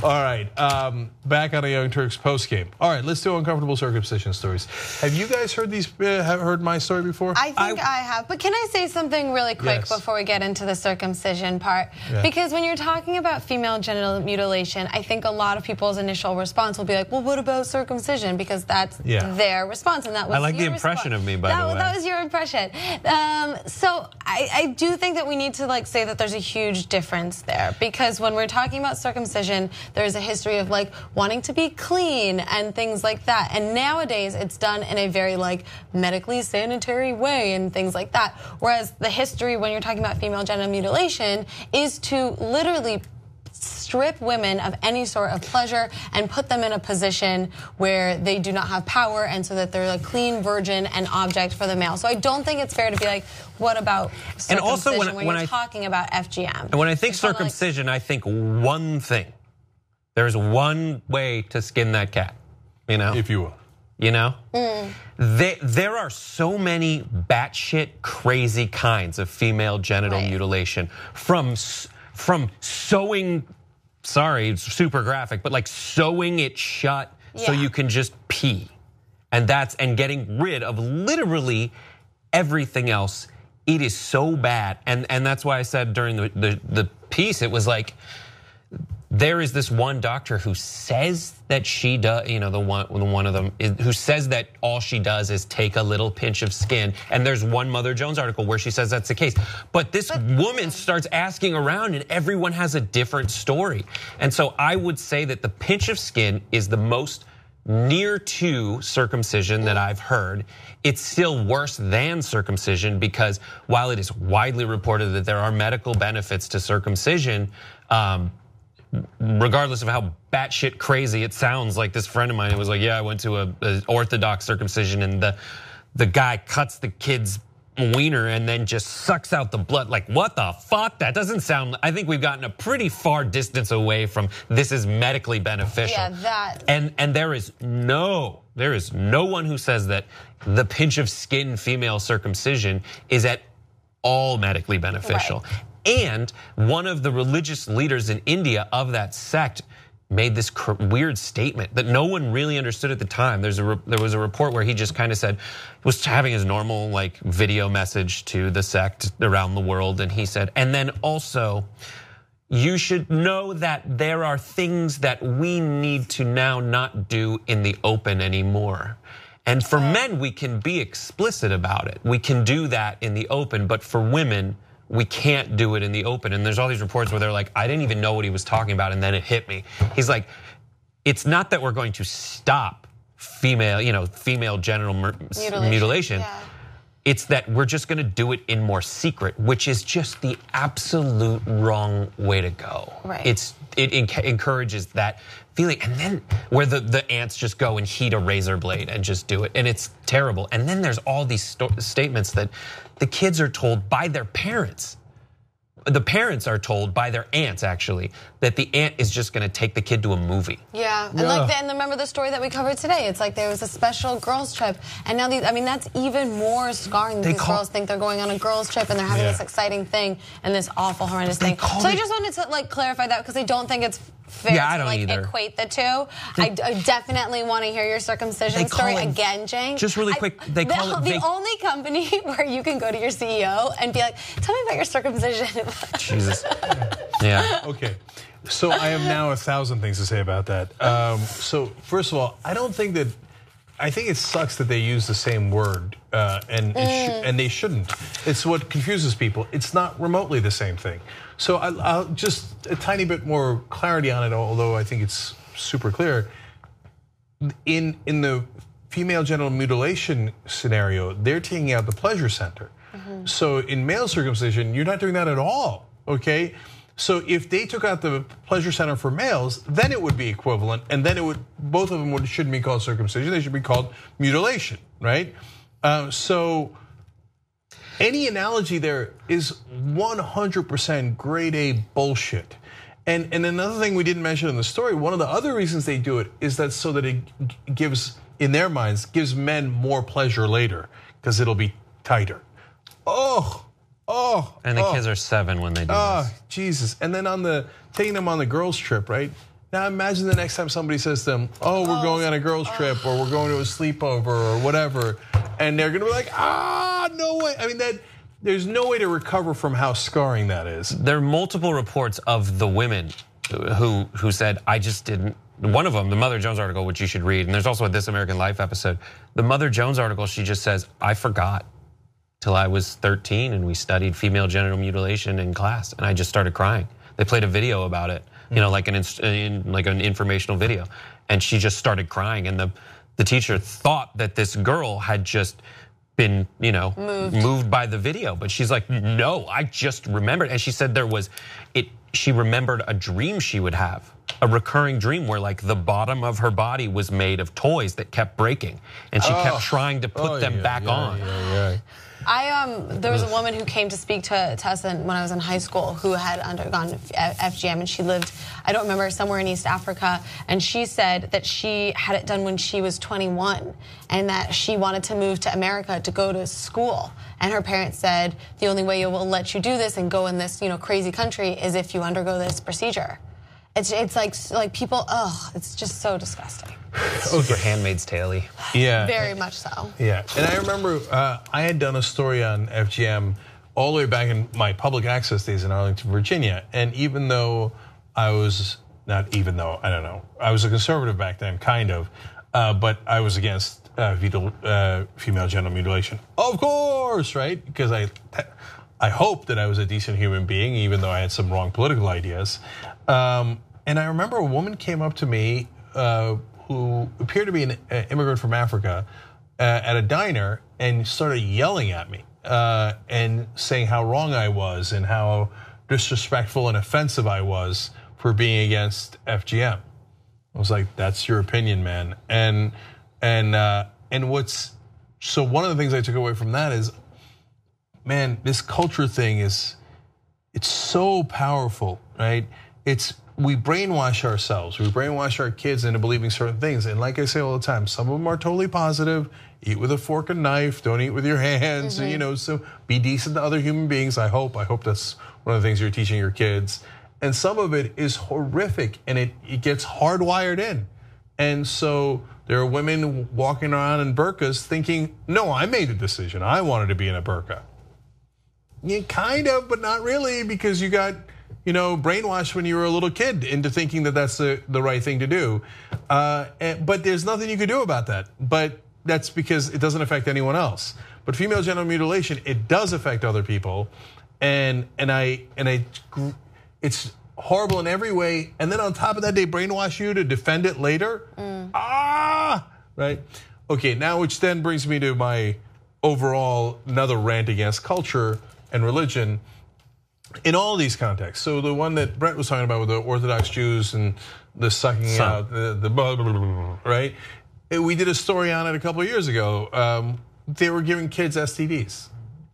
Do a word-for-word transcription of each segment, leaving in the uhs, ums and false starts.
All right, um, back on a Young Turks post game. All right, let's do uncomfortable circumcision stories. Have you guys heard these? Uh, have heard my story before? I think I, I have, but can I say something really quick yes. before we get into the circumcision part? Yeah. Because when you're talking about female genital mutilation, I think a lot of people's initial response will be like, "Well, what about circumcision?" Because that's yeah. their response, and that was I like your the impression response. of me, by that, the way. That was your impression. Um, so I, I do think that we need to like say that there's a huge difference there, because when we're talking about circumcision, there's a history of like wanting to be clean and things like that. And nowadays it's done in a very like medically sanitary way and things like that. Whereas the history when you're talking about female genital mutilation is to literally strip women of any sort of pleasure and put them in a position where they do not have power, and so that they're a clean virgin and object for the male. So I don't think it's fair to be like, what about circumcision, and also when, when, when you're I, talking about F G M? And when I think it's circumcision, like, I think one thing. There's one way to skin that cat, you know? If you will. You know? Mm. They, there are so many batshit crazy kinds of female genital right. mutilation. From, from sewing, sorry, it's super graphic, but like sewing it shut yeah. so you can just pee. And that's, and getting rid of literally everything else. It is so bad. And, and that's why I said during the, the, the piece, it was like, there is this one doctor who says that she does, you know, the one, the one of them, is, who says that all she does is take a little pinch of skin. And there's one Mother Jones article where she says that's the case. But this but, woman starts asking around, and everyone has a different story. And so I would say that the pinch of skin is the most near to circumcision that I've heard. It's still worse than circumcision, because while it is widely reported that there are medical benefits to circumcision, um, regardless of how batshit crazy it sounds, like this friend of mine was like, yeah, I went to a, a Orthodox circumcision, and the the guy cuts the kid's wiener and then just sucks out the blood. Like, what the fuck? That doesn't sound, I think we've gotten a pretty far distance away from this is medically beneficial. Yeah, that. And, and there is no, there is no one who says that the pinch of skin female circumcision is at all medically beneficial. Right. And one of the religious leaders in India of that sect made this weird statement that no one really understood at the time. There's a there was a report where he just kind of said, was having his normal like video message to the sect around the world, and he said, and then also, you should know that there are things that we need to now not do in the open anymore. And for men, we can be explicit about it. We can do that in the open, but for women, we can't do it in the open. And there's all these reports where they're like, I didn't even know what he was talking about, and then it hit me. He's like, it's not that we're going to stop female, you know, female genital mutilation. mutilation. Yeah. It's that we're just gonna do it in more secret, which is just the absolute wrong way to go. Right. It's it encourages that feeling, and then where the, the ants just go and heat a razor blade and just do it, and it's terrible. And then there's all these st statements that the kids are told by their parents. The parents are told by their aunts, actually, that the aunt is just gonna take the kid to a movie. Yeah, and yeah. like, the, and remember the story that we covered today? It's like there was a special girls trip, and now these, I mean, that's even more scarring. These girls think they're going on a girls trip and they're having yeah. this exciting thing and this awful, horrendous they thing. So I just wanted to like clarify that, because I don't think it's fair yeah, I to don't like either. equate the two. I, I definitely want to hear your circumcision story it, again, Jane. Just really quick, I, they call the, it the they, only company where you can go to your C E O and be like, tell me about your circumcision. Jesus. Yeah. Okay. So I have now a thousand things to say about that. Um, so first of all, I don't think that, I think it sucks that they use the same word, uh, and it sh and they shouldn't. It's what confuses people. It's not remotely the same thing. So I, I'll just a tiny bit more clarity on it, although I think it's super clear. In in the female genital mutilation scenario, they're taking out the pleasure center. Mm-hmm. So in male circumcision, you're not doing that at all. Okay. So if they took out the pleasure center for males, then it would be equivalent, and then it would both of them would, shouldn't be called circumcision; they should be called mutilation, right? Uh, so any analogy there is one hundred percent grade A bullshit. And and another thing we didn't mention in the story, one of the other reasons they do it is that so that it gives, in their minds, gives men more pleasure later because it'll be tighter. Oh. Oh, and the oh, kids are seven when they do oh, this. Jesus. And then on the taking them on the girls' trip, right? Now imagine the next time somebody says to them, oh, we're going on a girls trip or we're going to a sleepover or whatever. And they're gonna be like, ah, no way. I mean, that there's no way to recover from how scarring that is. There are multiple reports of the women who who said, I just didn't. One of them, the Mother Jones article, which you should read, and there's also a This American Life episode. The Mother Jones article, she just says, I forgot till I was thirteen and we studied female genital mutilation in class and I just started crying. They played a video about it. You know, like an in, like an informational video, and she just started crying. And the the teacher thought that this girl had just been, you know, moved. moved by the video, but she's like, no, I just remembered. And she said there was, it. She remembered a dream she would have, a recurring dream where like the bottom of her body was made of toys that kept breaking, and she oh. kept trying to put oh, them yeah, back yeah, on. Yeah, yeah. I um there was a woman who came to speak to, to us when I was in high school who had undergone F G M, and she lived, I don't remember, somewhere in East Africa, and she said that she had it done when she was twenty-one and that she wanted to move to America to go to school, and her parents said the only way you will let you do this and go in this, you know, crazy country is if you undergo this procedure. It's it's like like people, oh, it's just so disgusting. Super Handmaid's Tale-y. Yeah. Very much so. Yeah, and I remember uh, I had done a story on F G M all the way back in my public access days in Arlington, Virginia. And even though I was, not even though, I don't know, I was a conservative back then, kind of, uh, but I was against uh, fetal, uh, female genital mutilation. Of course, right? Because I, I hoped that I was a decent human being, even though I had some wrong political ideas. Um, and I remember a woman came up to me uh, who appeared to be an immigrant from Africa uh, at a diner and started yelling at me uh, and saying how wrong I was and how disrespectful and offensive I was for being against F G M. I was like, that's your opinion, man. And and uh, and what's, so one of the things I took away from that is, man, this culture thing is, it's so powerful, right? It's, we brainwash ourselves. We brainwash our kids into believing certain things. And like I say all the time, some of them are totally positive. Eat with a fork and knife. Don't eat with your hands. Mm-hmm. You know, so be decent to other human beings. I hope. I hope that's one of the things you're teaching your kids. And some of it is horrific, and it, it gets hardwired in. And so there are women walking around in burqas thinking, no, I made the decision. I wanted to be in a burqa. You kind of, but not really, because you got, you know, brainwashed when you were a little kid into thinking that that's the, the right thing to do. Uh, and, but there's nothing you can do about that. But that's because it doesn't affect anyone else. But female genital mutilation, it does affect other people. And and I and I, it's horrible in every way. And then on top of that, they brainwash you to defend it later. Mm. Ah, right? Okay, now which then brings me to my overall another rant against culture and religion in all these contexts. So the one that Brett was talking about with the Orthodox Jews and the sucking Some. out, the, the blah, blah, blah, blah, right? We did a story on it a couple of years ago. Um, they were giving kids S T Ds.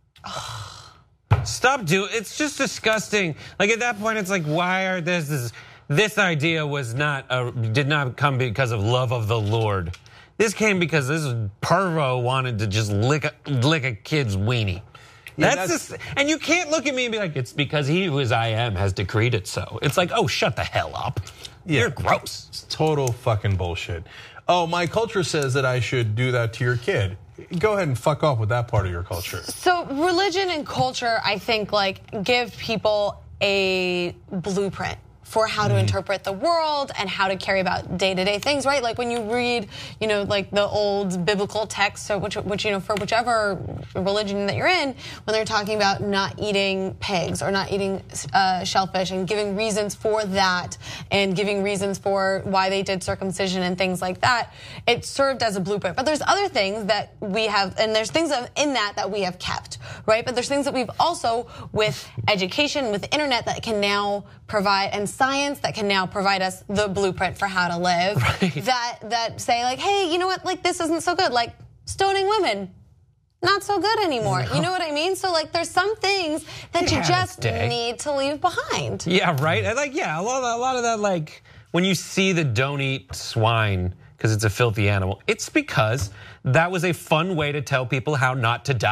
Stop doing, it's just disgusting. Like at that point, it's like, why are this, this, this idea was not, a, did not come because of love of the Lord. This came because this pervo wanted to just lick a, lick a kid's weenie. Yeah, that's, that's just, and you can't look at me and be like, it's because he who is I am has decreed it so. It's like, oh, shut the hell up. Yeah, you're gross. It's total fucking bullshit. Oh, my culture says that I should do that to your kid. Go ahead and fuck off with that part of your culture. So religion and culture, I think, like give people a blueprint for how to mm. interpret the world and how to carry about day-to-day things, right? Like when you read, you know, like the old biblical texts, or which, which, you know, for whichever religion that you're in, when they're talking about not eating pigs or not eating uh, shellfish and giving reasons for that and giving reasons for why they did circumcision and things like that, it served as a blueprint. But there's other things that we have, and there's things in that that we have kept, right? But there's things that we've also, with education, with the internet, that can now provide, and science that can now provide us the blueprint for how to live. Right. That that say like, hey, you know what? Like this isn't so good. Like stoning women, not so good anymore. No. You know what I mean? So like, there's some things that it you just need to leave behind. Yeah, right. And like, yeah, a lot, of, a lot of that. Like when you see the don't eat swine because it's a filthy animal, it's because that was a fun way to tell people how not to die.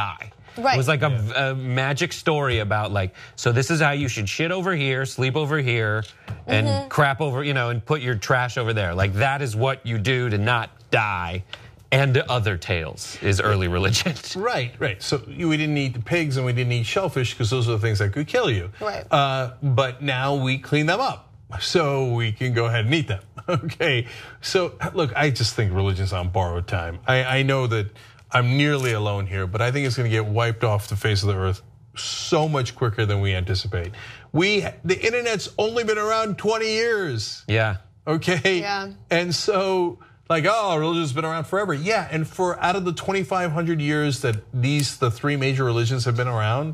Right. It was like a, a magic story about like, so this is how you should shit over here, sleep over here, and mm-hmm. crap over, you know, and put your trash over there. Like that is what you do to not die. And other tales is early religion. Right, right. So we didn't eat the pigs and we didn't eat shellfish because those are the things that could kill you. Right. Uh, but now we clean them up so we can go ahead and eat them. Okay. So look, I just think religion's on borrowed time. I, I know that I'm nearly alone here, but I think it's going to get wiped off the face of the earth so much quicker than we anticipate. We, the internet's only been around twenty years. Yeah. Okay. Yeah. And so. Like, oh, religion's been around forever. Yeah, and for out of the twenty-five hundred years that these, the three major religions have been around,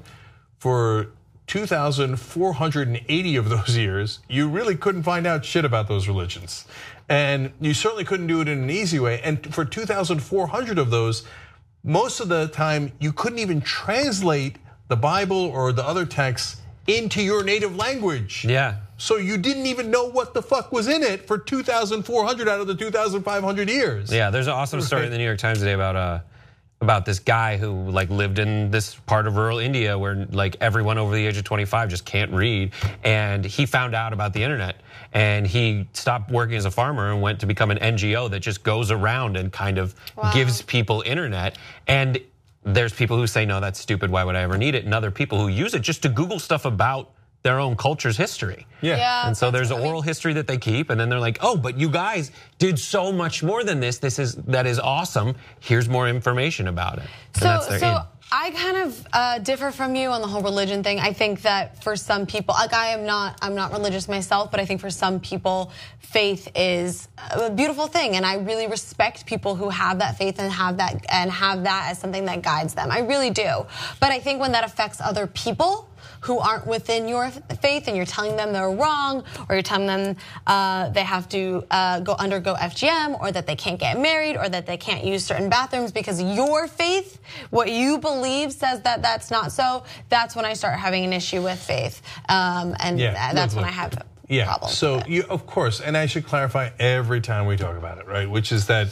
for two thousand four hundred eighty of those years, you really couldn't find out shit about those religions. And you certainly couldn't do it in an easy way. And for two thousand four hundred of those, most of the time, you couldn't even translate the Bible or the other texts into your native language. Yeah. So you didn't even know what the fuck was in it for two thousand four hundred out of the two thousand five hundred years. Yeah, there's an awesome story in the New York Times today about uh about this guy who like lived in this part of rural India where like everyone over the age of twenty-five just can't read, and he found out about the internet and he stopped working as a farmer and went to become an N G O that just goes around and kind of wow. gives people internet. And there's people who say, no, that's stupid, why would I ever need it? And other people who use it just to Google stuff about their own culture's history. Yeah. yeah and so there's an oral history that they keep, and then they're like, oh, but you guys did so much more than this. This is, that is awesome. Here's more information about it. So, so I kind of uh, differ from you on the whole religion thing. I think that for some people, like I am not, I'm not religious myself, but I think for some people, faith is a beautiful thing, and I really respect people who have that faith and have that and have that as something that guides them. I really do. But I think when that affects other people who aren't within your faith, and you're telling them they're wrong, or you're telling them uh, they have to uh, go undergo F G M, or that they can't get married, or that they can't use certain bathrooms because your faith, what you believe says that that's not so, that's when I start having an issue with faith. Um, and yeah, that's look, when look. I have yeah. problems. So, you, of course, and I should clarify every time we talk about it, right? Which is that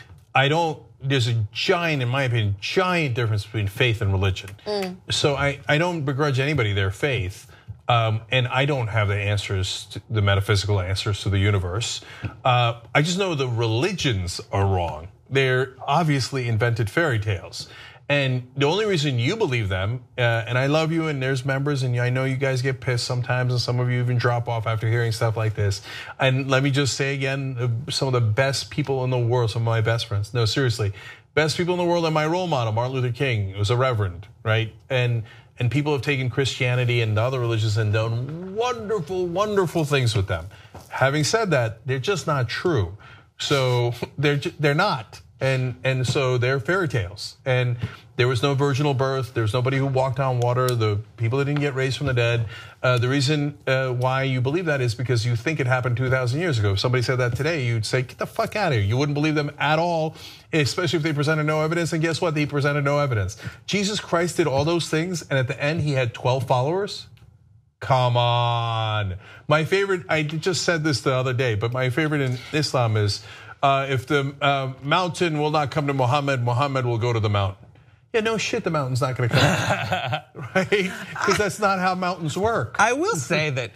I don't, there's a giant, in my opinion, giant difference between faith and religion. Mm. So I, I don't begrudge anybody their faith, um, and I don't have the answers, to, the metaphysical answers to the universe. Uh, I just know the religions are wrong. They're obviously invented fairy tales. And the only reason you believe them, uh, and I love you, and there's members, and I know you guys get pissed sometimes, and some of you even drop off after hearing stuff like this. And let me just say again, some of the best people in the world, some of my best friends, no, seriously, best people in the world, and my role model, Martin Luther King, was a reverend, right? And and people have taken Christianity and other religions and done wonderful, wonderful things with them. Having said that, they're just not true. So they're they're not. And and so they're fairy tales. And there was no virginal birth. There was nobody who walked on water. The people that didn't get raised from the dead. Uh, the reason uh, why you believe that is because you think it happened two thousand years ago. If somebody said that today, you'd say, get the fuck out of here. You wouldn't believe them at all, especially if they presented no evidence. And guess what? They presented no evidence. Jesus Christ did all those things, and at the end, he had twelve followers. Come on. My favorite, I just said this the other day, but my favorite in Islam is, Uh, if the uh, mountain will not come to Muhammad, Muhammad will go to the mountain. Yeah, no shit, the mountain's not going to come, right? Because that's not how mountains work. I will say that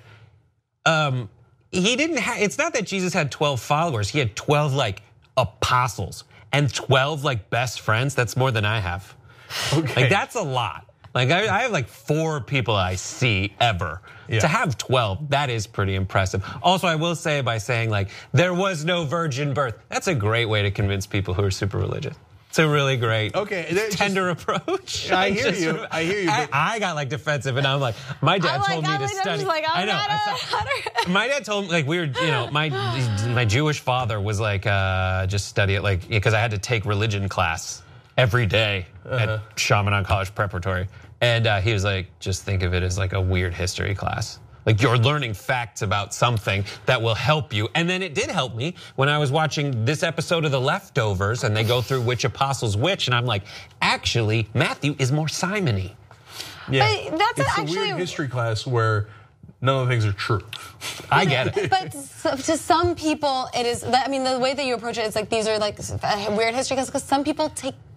um, he didn't have, it's not that Jesus had twelve followers. He had twelve like apostles and twelve like best friends. That's more than I have. Okay. Like that's a lot. Like I, I have like four people I see ever. Yeah. To have twelve, that is pretty impressive. Also, I will say by saying like, there was no virgin birth. That's a great way to convince people who are super religious. It's a really great, okay, tender just, approach. I hear just, you, I hear you. I, I got like defensive and I'm like, my dad like, told me I'm to like, study. Like, I know. I saw, my dad told me like we were, you know, my my Jewish father was like, uh, just study it like, because I had to take religion class every day uh-huh. at Chaminade College Preparatory. And uh, he was like, just think of it as like a weird history class. Like you're learning facts about something that will help you. And then it did help me when I was watching this episode of The Leftovers and they go through which apostle's which. And I'm like, actually, Matthew is more Simony. Yeah, but that's it's actually a weird history class where none of the things are true. I get it. But to some people, it is, I mean, the way that you approach it, it's like these are like weird history class because some people take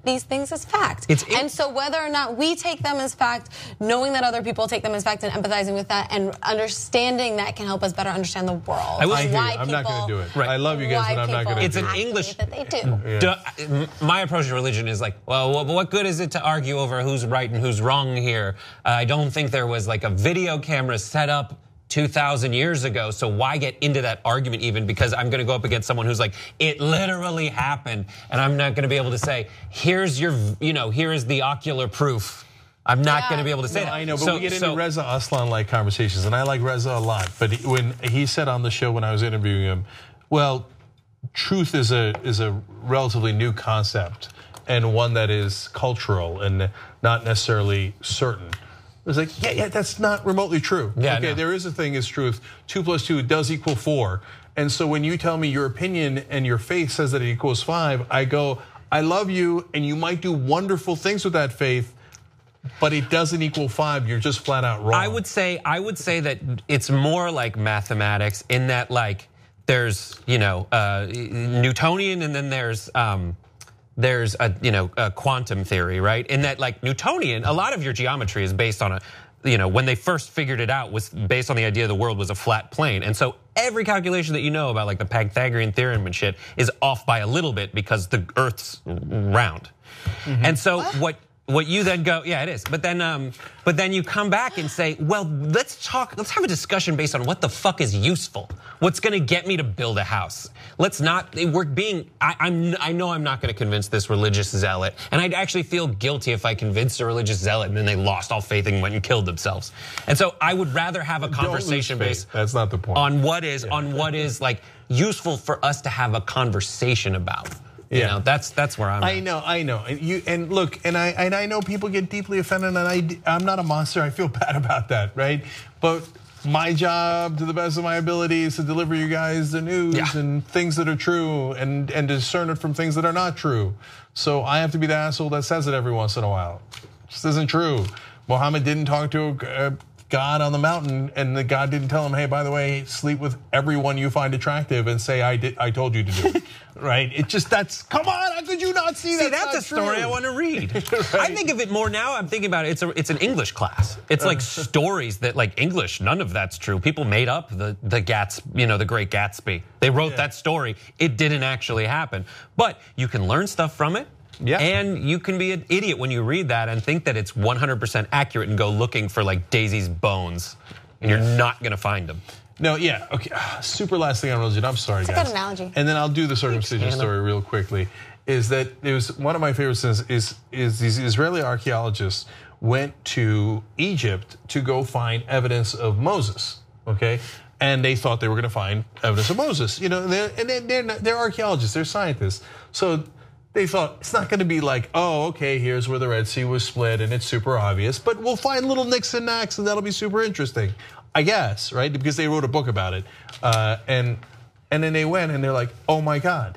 these things as fact. It's, and so whether or not we take them as fact, knowing that other people take them as fact and empathizing with that and understanding that can help us better understand the world. I will I hear you. I'm not going to do it. Right. I love you guys, but I'm not going to do it. It's an English. That they do. Yeah. My approach to religion is like, well, what good is it to argue over who's right and who's wrong here? Uh, I don't think there was like a video camera set up two thousand years ago, so why get into that argument even? Because I'm gonna go up against someone who's like, it literally happened, and I'm not gonna be able to say, here's your, you know, here is the ocular proof. I'm not yeah. gonna be able to say no, that. I know, but so, we get into so, Reza Aslan-like conversations, and I like Reza a lot, but he, when he said on the show when I was interviewing him, well, truth is a is a relatively new concept, and one that is cultural and not necessarily certain. I was like, yeah, yeah, that's not remotely true. Yeah, okay, no. there is a thing as truth. Two plus two does equal four. And so when you tell me your opinion and your faith says that it equals five, I go, I love you, and you might do wonderful things with that faith, but it doesn't equal five. You're just flat out wrong. I would say, I would say that it's more like mathematics in that, like, there's, you know, uh, Newtonian, and then there's. Um, There's a you know a quantum theory, right? In that, like, Newtonian, a lot of your geometry is based on a, you know, when they first figured it out was based on the idea the world was a flat plane, and so every calculation that you know about like the Pythagorean theorem and shit is off by a little bit because the Earth's round, mm-hmm. and so what? what What you then go, yeah, it is. But then, um, but then you come back and say, well, let's talk. Let's have a discussion based on what the fuck is useful. What's going to get me to build a house? Let's not. We're being. I, I'm. I know I'm not going to convince this religious zealot, and I'd actually feel guilty if I convinced a religious zealot and then they lost all faith and went and killed themselves. And so I would rather have a conversation based. That's not the point. On what is yeah. on what is like useful for us to have a conversation about. You yeah, know, that's that's where I'm. I at. know, I know. And you and look, and I and I know people get deeply offended, and I I'm not a monster. I feel bad about that, right? But my job, to the best of my ability, is to deliver you guys the news yeah. and things that are true, and and discern it from things that are not true. So I have to be the asshole that says it every once in a while. This isn't true. Muhammad didn't talk to a God on the mountain, and the God didn't tell him, hey, by the way, sleep with everyone you find attractive and say I did, I told you to do it. Right? It just, that's, come on, how could you not see that? See, that's a story true. I want to read. Right. I think of it more now, I'm thinking about it, it's a, it's an English class. It's like stories that, like, English, none of that's true. People made up the, the Gats, you know, the Great Gatsby. They wrote yeah. that story. It didn't actually happen. But you can learn stuff from it. Yeah. And you can be an idiot when you read that and think that it's one hundred percent accurate and go looking for like Daisy's bones, and you're not gonna find them. No, yeah, okay. Super last thing on religion. I'm sorry, it's guys. a good analogy. And then I'll do the circumcision story real quickly. Is that it was one of my favorite things? Is is these Israeli archaeologists went to Egypt to go find evidence of Moses. Okay. And they thought they were going to find evidence of Moses. You know, they're, and they're, they're, not, they're archaeologists, they're scientists. So they thought it's not going to be like, oh, okay, here's where the Red Sea was split and it's super obvious, but we'll find little nicks and knacks and that'll be super interesting, I guess, right? Because they wrote a book about it, uh, and and then they went and they're like, oh my God,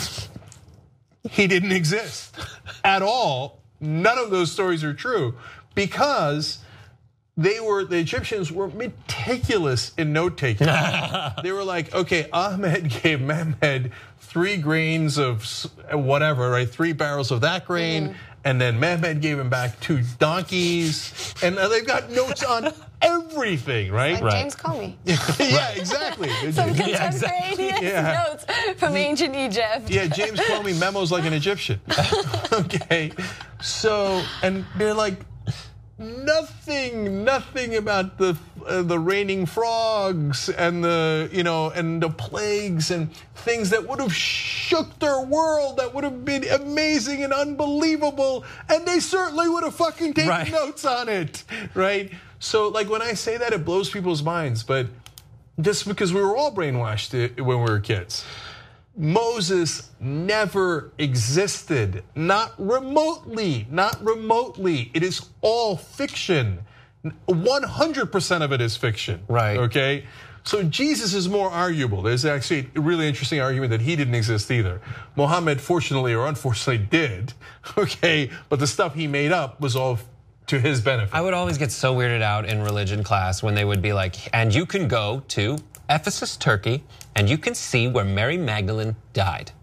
he didn't exist at all. None of those stories are true because they were the Egyptians were meticulous in note taking. They were like, okay, Ahmed gave Mehmed three grains of whatever, right? Three barrels of that grain, mm-hmm. and then Mehmed gave him back two donkeys, and they've got notes on everything, right? Like right. James Comey. Yeah, exactly. Some contemporaneous yeah, exactly. yeah. notes from ancient Egypt. Yeah, James Comey memos like an Egyptian. Okay, so and they're like. Nothing, nothing about the uh, the raining frogs and the you know and the plagues and things that would have shook their world, that would have been amazing and unbelievable, and they certainly would have fucking taken right. notes on it, right? So like when I say that, it blows people's minds, but just because we were all brainwashed when we were kids. Moses never existed, not remotely, not remotely. It is all fiction. one hundred percent of it is fiction. Right. Okay? So Jesus is more arguable. There's actually a really interesting argument that he didn't exist either. Muhammad, fortunately or unfortunately, did. Okay? But the stuff he made up was all to his benefit. I would always get so weirded out in religion class when they would be like, and you can go to Ephesus, Turkey, and you can see where Mary Magdalene died.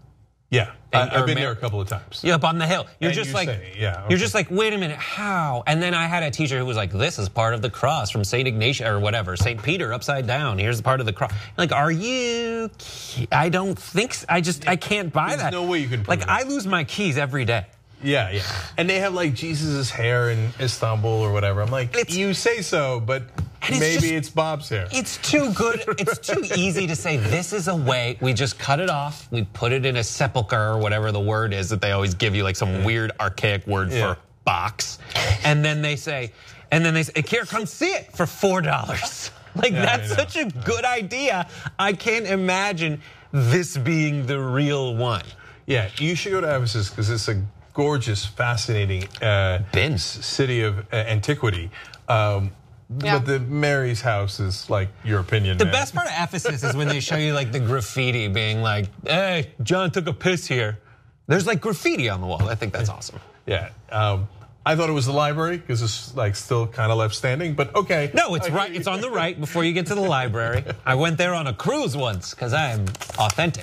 Yeah, And- I, I've or been Mar- there a couple of times. Yeah, up on the hill. You're And just you like, say, yeah, okay. you're just like, wait a minute, how? And then I had a teacher who was like, this is part of the cross from Saint Ignatius or whatever, Saint Peter upside down. Here's the part of the cross. Like, are you? ki- I don't think. So. I just, I can't buy There's that. no way you can prove Like, it. I lose my keys every day. Yeah, yeah. And they have like Jesus's hair in Istanbul or whatever. I'm like, It's- you say so, but it's maybe just- it's Bob's hair. It's too good. It's too easy to say this is a way. We just cut it off. We put it in a sepulcher or whatever the word is that they always give you, like some weird archaic word Yeah. for box. And then they say, and then they say, here, come see it for four dollars. Like Yeah, I that's know. such a good idea. I can't imagine this being the real one. Yeah, you should go to Ephesus because it's a gorgeous, fascinating uh, Been. s- city of uh, antiquity. Um, Yeah. But the Mary's house is like your opinion. The man. best part of Ephesus is when they show you like the graffiti being like, hey, John took a piss here. There's like graffiti on the wall. I think that's awesome. Yeah. Um, I thought it was the library because it's like still kind of left standing, but okay. No, it's I- right. It's on the right before you get to the library. I went there on a cruise once because I am authentic.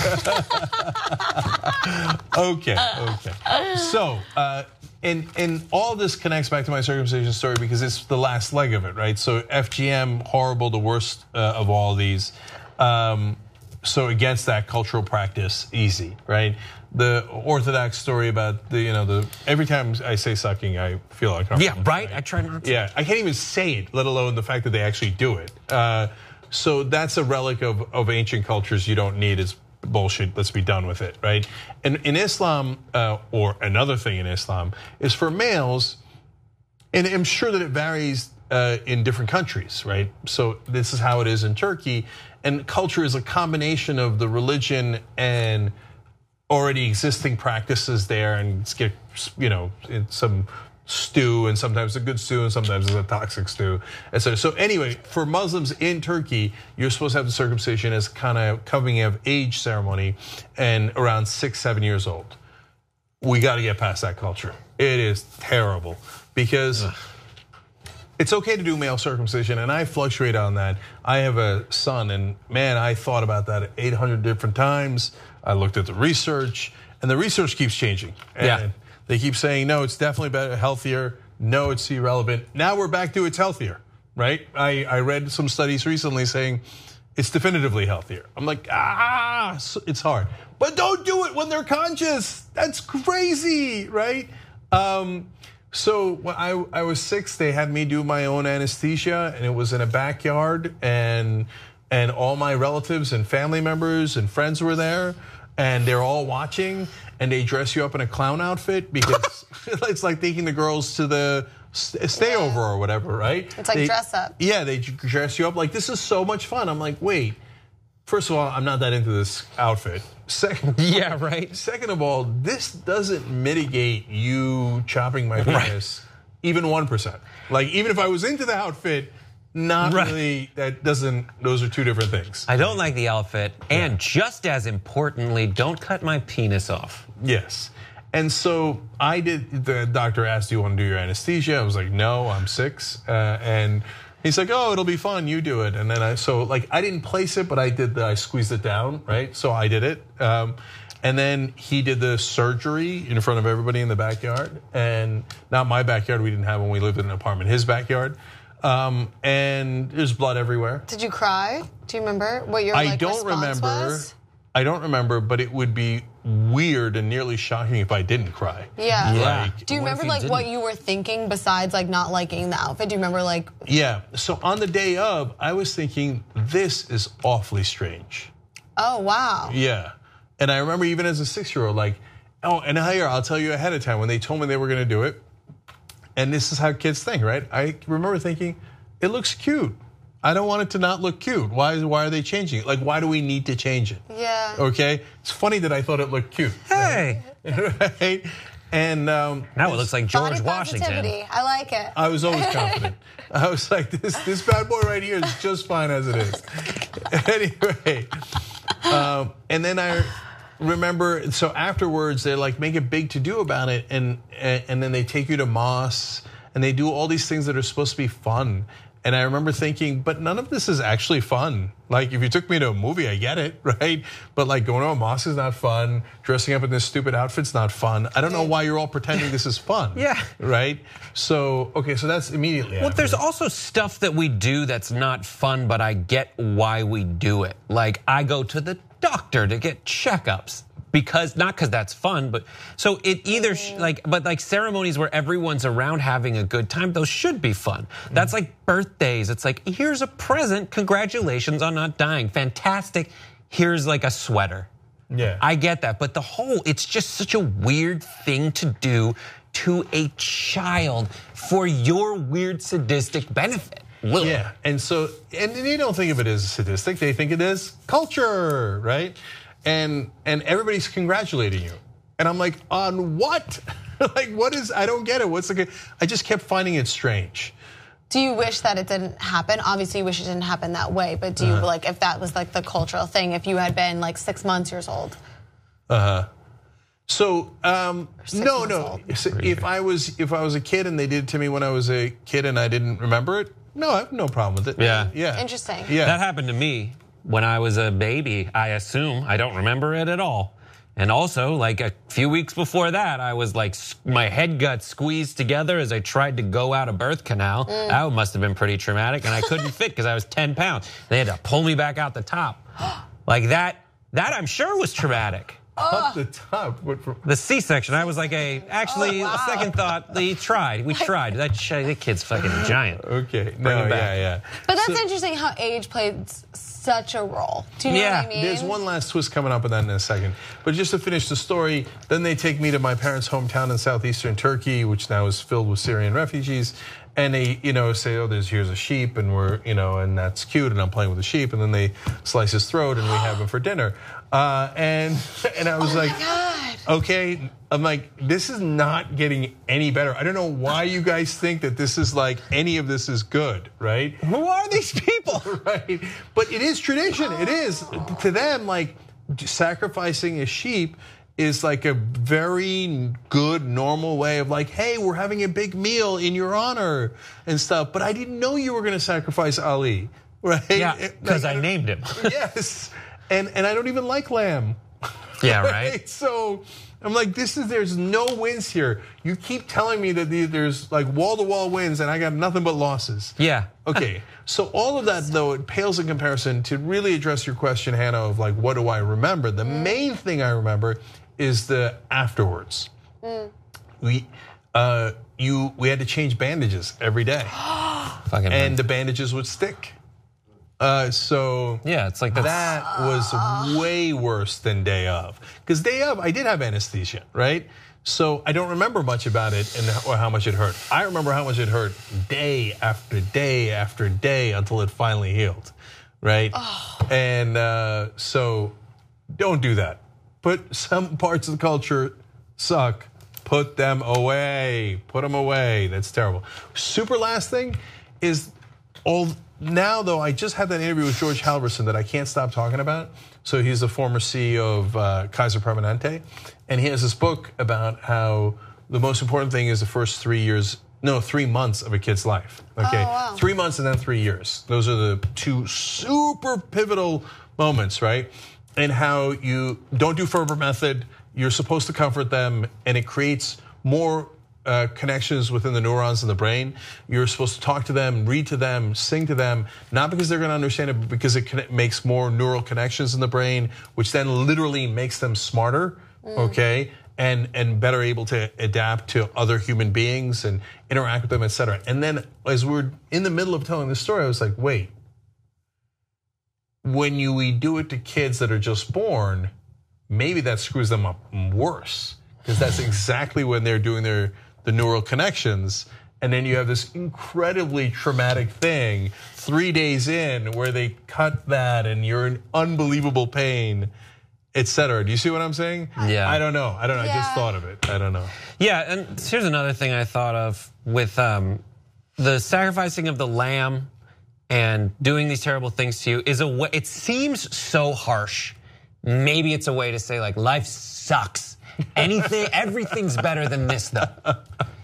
Okay, okay. So, uh, and and all this connects back to my circumcision story because it's the last leg of it, right? So F G M, horrible, the worst uh, of all these. Um, so against that cultural practice, easy, right? The Orthodox story about the, you know, the every time I say sucking, I feel uncomfortable. Yeah, right. I try not to. Yeah, I can't even say it, let alone the fact that they actually do it. Uh, so that's a relic of, of ancient cultures you don't need. It's bullshit. Let's be done with it, right? And in Islam, uh, or another thing in Islam, is for males, and I'm sure that it varies uh, in different countries, right? So this is how it is in Turkey, and culture is a combination of the religion and already existing practices there, and it's get, you know, it's some stew, and sometimes a good stew, and sometimes it's a toxic stew, et cetera. So anyway, for Muslims in Turkey, you're supposed to have the circumcision as kind of coming of age ceremony, and around six, seven years old. We got to get past that culture. It is terrible because Ugh. It's okay to do male circumcision, and I fluctuate on that. I have a son, and man, I thought about that eight hundred different times. I looked at the research, and the research keeps changing. And Yeah. they keep saying, no, it's definitely better, healthier. No, it's irrelevant. Now we're back to it's healthier, right? I, I read some studies recently saying it's definitively healthier. I'm like, ah, it's hard. But don't do it when they're conscious. That's crazy, right? Um, so when I, I was six, they had me do my own anesthesia, and it was in a backyard, and and all my relatives and family members and friends were there, and they're all watching, and they dress you up in a clown outfit because it's like taking the girls to the stayover or whatever, right? It's like they, dress up. Yeah, they dress you up like this is so much fun. I'm like, wait. First of all, I'm not that into this outfit. Second, Yeah, right. Second of all, this doesn't mitigate you chopping my penis even one percent. Like even if I was into the outfit, not Right. really. That doesn't. Those are two different things. I don't like the outfit, and just as importantly, don't cut my penis off. Yes. And so I did, the doctor asked, do you want to do your anesthesia? I was like, no, I'm six. Uh, and he's like, oh, it'll be fun, you do it. And then I, so like, I didn't place it, but I did the, I squeezed it down, right? So I did it. Um, and then he did the surgery in front of everybody in the backyard. And not my backyard, we didn't have when we lived in an apartment, his backyard. Um, and there's blood everywhere. Did you cry? Do you remember what your I like, don't response remember. was? I don't remember, but it would be weird and nearly shocking if I didn't cry. Yeah. Yeah. Like, Do you What if remember he like what didn't? you were thinking besides like not liking the outfit? Do you remember like yeah. So on the day of, I was thinking this is awfully strange. oh wow. Yeah. And I remember even as a six-year-old, like, oh, and here I'll tell you ahead of time when they told me they were going to do it. And this is how kids think, right? I remember thinking, it looks cute. I don't want it to not look cute. Why, why are they changing it? Like, why do we need to change it? Yeah. Okay? It's funny that I thought it looked cute. Hey, Right? And um, now it looks like George Body Washington. positivity. I like it. I was always confident. I was like, this this bad boy right here is just fine as it is. Anyway, um, and then I remember, so afterwards they like make a big to do about it, and and then they take you to mosques, and they do all these things that are supposed to be fun. And I remember thinking, but none of this is actually fun. Like, if you took me to a movie, I get it, right? But like going to a mosque is not fun. Dressing up in this stupid outfit's not fun. I don't know why you're all pretending this is fun. Yeah. Right? So, okay, so that's immediately Well, after. there's also stuff that we do that's not fun, but I get why we do it. Like, I go to the doctor to get checkups. Because, not because that's fun, but so it either, like, but like ceremonies where everyone's around having a good time, those should be fun. That's like birthdays. It's like, here's a present, congratulations on not dying, fantastic. Here's like a sweater. Yeah. I get that, but the whole, it's just such a weird thing to do to a child for your weird sadistic benefit. Ugh. Yeah, and so, and they don't think of it as sadistic, they think it is culture, right? And and everybody's congratulating you. And I'm like, on what? Like, what is, I don't get it. What's the, I just kept finding it strange. Do you wish that it didn't happen? Obviously, you wish it didn't happen that way, but do you, uh-huh. like, if that was like the cultural thing, if you had been like six months years old? Uh-huh. So, um, no, no. So if I was if I was a kid and they did it to me when I was a kid and I didn't remember it, no, I have no problem with it. Yeah. Yeah. Interesting. Yeah. That happened to me when I was a baby, I assume. I don't remember it at all. And also, like a few weeks before that, I was like, my head got squeezed together as I tried to go out a birth canal. Mm. That must have been pretty traumatic, and I couldn't fit because I was ten pounds. They had to pull me back out the top. Like that, that I'm sure was traumatic. Up the top. What for? The C-section. I was like, a actually, oh, wow. a second thought. They tried. We tried. That, that kid's fucking giant. Okay. No, yeah, yeah. But that's so, interesting how age played such a role. Do you know yeah. what I mean? There's one last twist coming up on that in a second. But just to finish the story, then they take me to my parents' hometown in southeastern Turkey, which now is filled with Syrian refugees. And they, you know, say, oh, there's here's a sheep, and we're, you know, and that's cute, and I'm playing with the sheep, and then they slice his throat, and we have him for dinner. Uh, and and I was oh like, God. okay, I'm like, this is not getting any better. I don't know why you guys think that this is like any of this is good, right? Who are these people? Right, but it is tradition. It is to them like sacrificing a sheep is like a very good, normal way of like, hey, we're having a big meal in your honor and stuff. But I didn't know you were going to sacrifice Ali, right? Yeah, because like, I, I named him. Yes, and and I don't even like lamb. Yeah, right. right? So I'm like, this is there's no wins here. You keep telling me that there's like wall to wall wins, and I got nothing but losses. Yeah. Okay. So all of that though, it pales in comparison to really address your question, Hannah, of like, what do I remember? The main thing I remember is the afterwards. Mm. We, uh, you, we had to change bandages every day, Fucking and the bandages would stick. Uh, so yeah, it's like that's, that was way worse than day of. Because day of, I did have anesthesia, right? So I don't remember much about it and or how much it hurt. I remember how much it hurt day after day after day until it finally healed, right? Oh. And uh, so don't do that. Put some parts of the culture suck. Put them away. Put them away. That's terrible. Super last thing is all now though. I just had that interview with George Halverson that I can't stop talking about. So he's the former C E O of uh, Kaiser Permanente, and he has this book about how the most important thing is the first three years. No, three months of a kid's life. Okay, oh, wow. three months and then three years. Those are the two super pivotal moments, right? And how you don't do Ferber method, you're supposed to comfort them, and it creates more uh, connections within the neurons in the brain. You're supposed to talk to them, read to them, sing to them, not because they're gonna understand it, but because it makes more neural connections in the brain, which then literally makes them smarter, mm. okay? And, and better able to adapt to other human beings and interact with them, et cetera. And then as we're in the middle of telling this story, I was like, wait, when you we do it to kids that are just born, maybe that screws them up worse, because that's exactly when they're doing their the neural connections, and then you have this incredibly traumatic thing three days in where they cut that and you're in unbelievable pain, et cetera. Do you see what I'm saying? Yeah. I don't know. I don't know. Yeah. I just thought of it. I don't know. Yeah, and here's another thing I thought of with um, the sacrificing of the lamb and doing these terrible things to you is a way, it seems so harsh. Maybe it's a way to say like life sucks. Anything, everything's better than this though.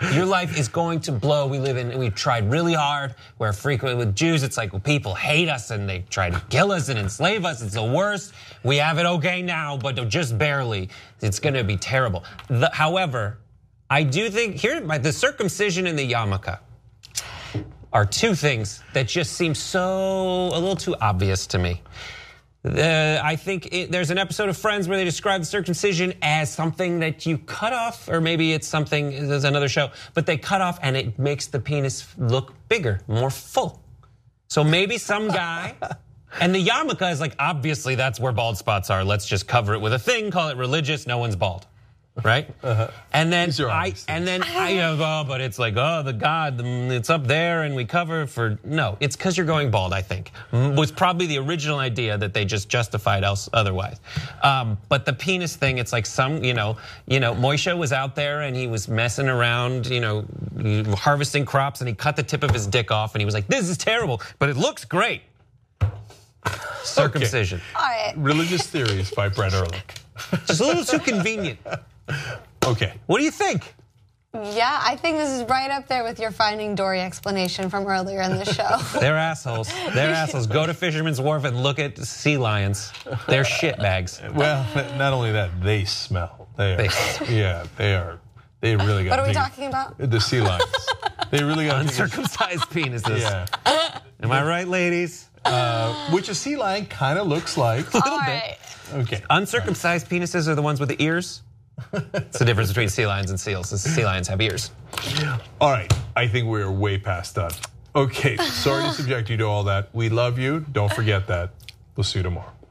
Your life is going to blow. We live in, we've tried really hard. We're frequent with Jews. It's like, well, people hate us and they try to kill us and enslave us. It's the worst. We have it okay now, but just barely. It's going to be terrible. The, however, I do think here, the circumcision and the yarmulke are two things that just seem so a little too obvious to me. Uh, I think it, there's an episode of Friends where they describe the circumcision as something that you cut off, or maybe it's something, there's another show, but they cut off and it makes the penis look bigger, more full. So maybe some guy, and the yarmulke is like, obviously that's where bald spots are. Let's just cover it with a thing, call it religious, no one's bald. Right, uh-huh. and then I, and then I, oh, but it's like, oh, the God, it's up there, and we cover for no. It's because you're going bald. I think was probably the original idea that they just justified else otherwise. Um, but the penis thing, it's like some, you know, you know, Moshe was out there and he was messing around, you know, harvesting crops, and he cut the tip of his dick off, and he was like, this is terrible, but it looks great. Circumcision. Okay. All right. Religious Theories by Brett Ehrlich. Just a little too convenient. Okay. What do you think? Yeah, I think this is right up there with your Finding Dory explanation from earlier in the show. They're assholes. They're assholes. Go to Fisherman's Wharf and look at sea lions. They're shit bags. Well, not only that, they smell. They are. They, yeah, they are. They really got. What are we big, talking about? The sea lions. They really got uncircumcised penises. Yeah. Am I right, ladies? Uh, which a sea lion kind of looks like. A little All bit. Right. Okay. Uncircumcised penises are the ones with the ears. It's the difference between sea lions and seals. The sea lions have ears. All right, I think we're way past done. Okay, sorry to subject you to all that. We love you. Don't forget that. We'll see you tomorrow.